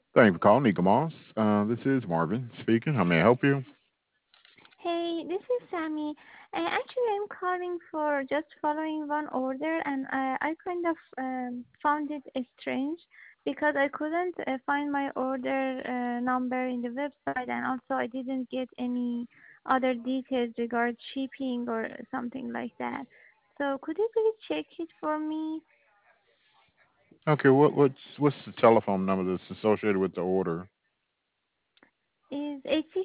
Thank you for calling Eagle Moss. This is Marvin speaking. How may I help you? Hey, this is Sammy. Actually, I'm calling for just following one order, and I kind of found it strange because I couldn't find my order number in the website, and also I didn't get any other details regarding shipping or something like that. So could you please check it for me? Okay, what's the telephone number that's associated with the order? Is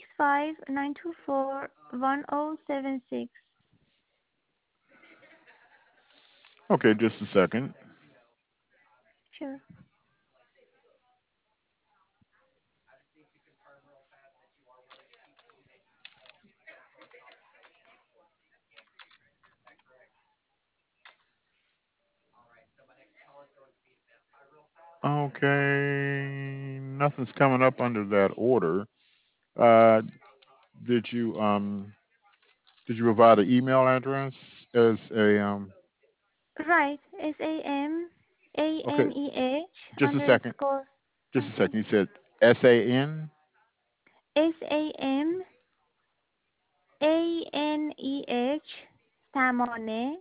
865-924-1076. Okay, just a second. Sure. Okay, nothing's coming up under that order. Uh, did you did you provide an email address as a Right. Okay, SAMANEH just a second. underscore. Just a Okay. second. You said SAN. SAMANEH Samane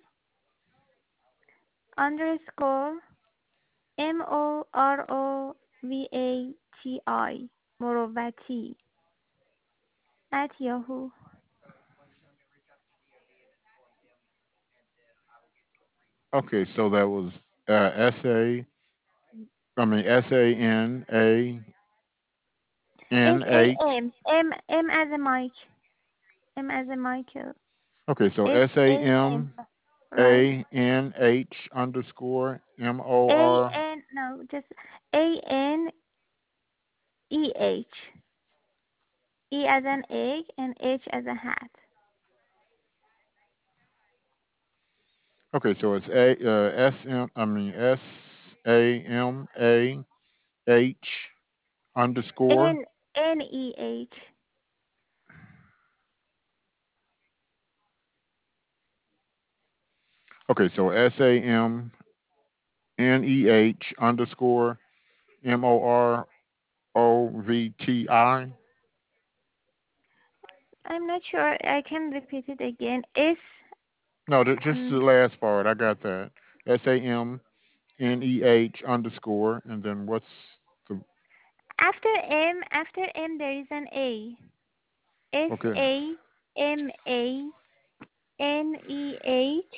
underscore MOROVATI Morovati at Yahoo. Okay, so that was S A. I mean SANANH. SAM as a Mike. M as a Michael. Okay, so SAM. Right. SAMANH underscore MOR. AN no just ANEH. E as an egg and H as a hat. Okay, so it's SM. I mean SAMAH underscore. NEH. Okay, so SAMNEH underscore MOROVTI. I'm not sure. I can repeat it again. S No, just the um last part. I got that. SAMNEH underscore, and then what's the after M there is an A. S okay? A M A N E H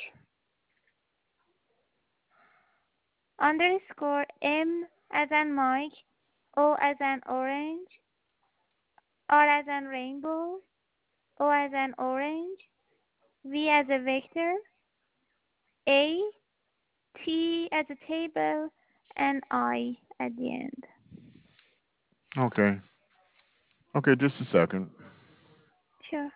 underscore M as an Mike, O as an orange, R as an rainbow, O as an orange, V as a vector, A T as a table, and I at the end. Okay. Okay, just a second. Sure.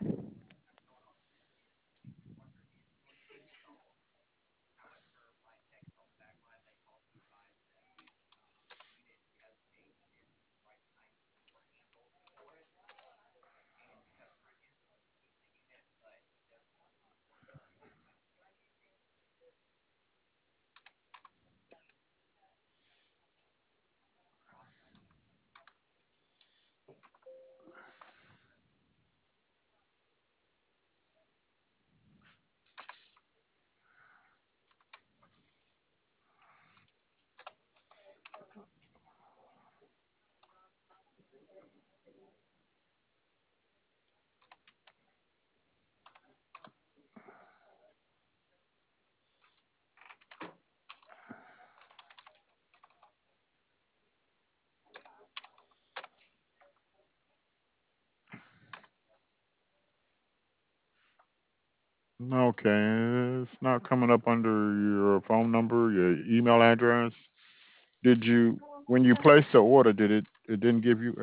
Okay, it's not coming up under your phone number, your email address. Did you, when you placed the order, it didn't give you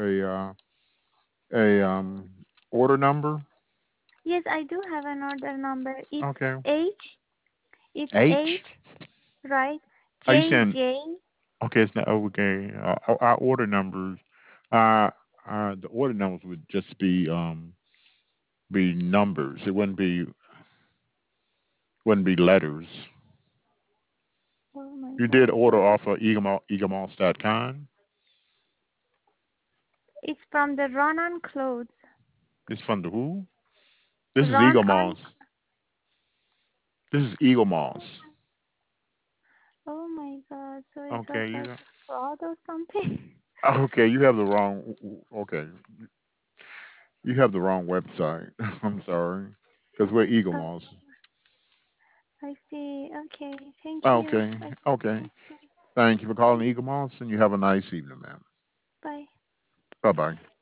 a order number? Yes, I do have an order number. It's Okay. H. It's H. H. Right. Are you J saying J. okay? It's not okay. Our order numbers, uh, the order numbers would just be numbers. It wouldn't be letters. Oh my You did God. order off of eaglemoss.com. It's from the run-on clothes. It's from the who? This is Eagle Run-on. Moss. This is Eagle Moss. Oh my God. So it was Okay, like you fraud or something? okay, you have the wrong okay. You have the wrong website. I'm sorry. Because we're Eagle Oh, Moss. I see. Okay. Thank you. Okay. I Okay. think so. Thank you for calling Eagle Moss and you have a nice evening, ma'am. Bye. Bye bye.